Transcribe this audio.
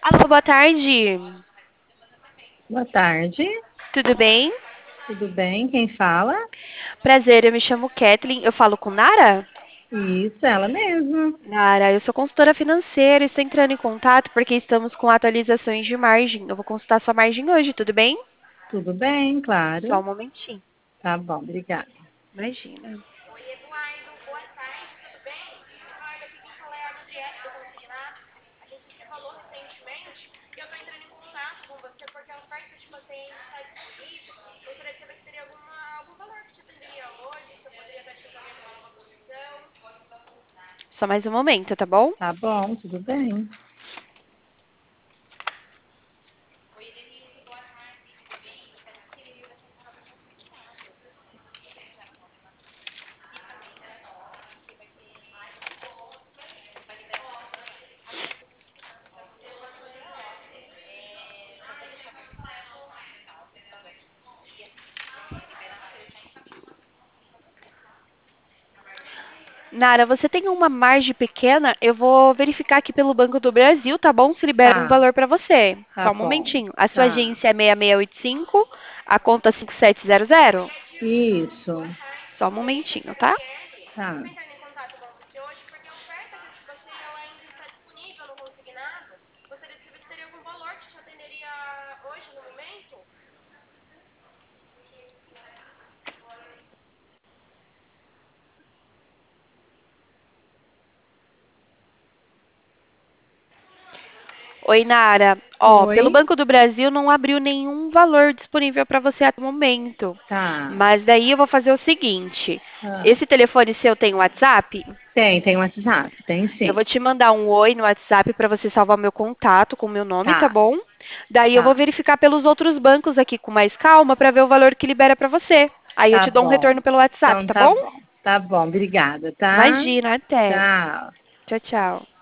Alô, boa tarde. Boa tarde, Tudo bem? tudo bem? Quem fala? Prazer, eu me chamo Kathleen. Eu falo com Nara? Isso, ela mesma. Nara, eu sou consultora financeira. Estou entrando em contato porque estamos com atualizações de margem. Eu vou consultar sua margem hoje, tudo bem? Tudo bem, Só claro. um momentinho. Tá bom, obrigada. Imagina. Só mais um momento, tá bom? Tá bom, tudo bem. Nara, você tem uma margem pequena? Eu vou verificar aqui pelo Banco do Brasil, tá bom? Se libera um Tá, valor para você. tá Só um bom. momentinho. A sua Tá. agência é 6685, a conta 5700. Isso, Só um momentinho, tá? tá. Oi, Nara. Ó, pelo Oi? Banco do Brasil não abriu nenhum valor disponível para você até o momento. Tá. Mas daí eu vou fazer o seguinte: Ah, esse telefone seu tem WhatsApp? tem WhatsApp, tem Eu sim. vou te mandar um oi no WhatsApp para você salvar meu contato com meu nome, tá Tá, bom? Daí eu vou tá. verificar pelos outros bancos aqui com mais calma para ver o valor que libera para você. Aí eu Tá te dou um retorno bom. pelo WhatsApp, Então tá tá bom? bom. Tá bom, obrigada, tá? Imagina, até. Tchau. Tchau, tchau.